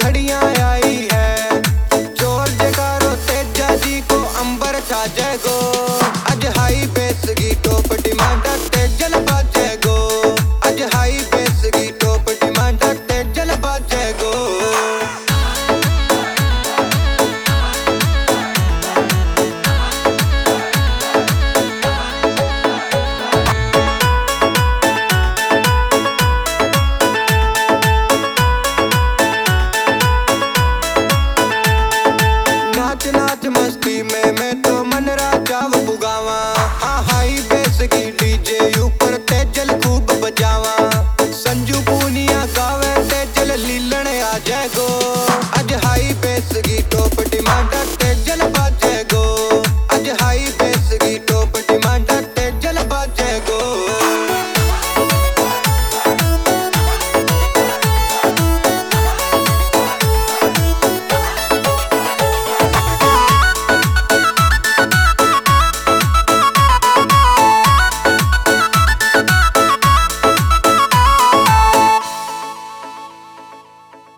घड़ियां आई है। जोर जगारो तेजा जी को अंबर छा जाएगो। आज हाई बेस की टॉप डिमांड तेजल बाजेगो। आज हाई बेस की टॉप डिमांड तेजल बाजेगो। नाच नाच मस्ती में मैं तो मन राजा बुगावा। हाँ हाई बेस की डीजे ऊपर तेजल खूब बजावा। संजू पूनिया गावे तेजल लीलन आ जाएगो। आज हाई बेस की टॉप डिमांड तेजल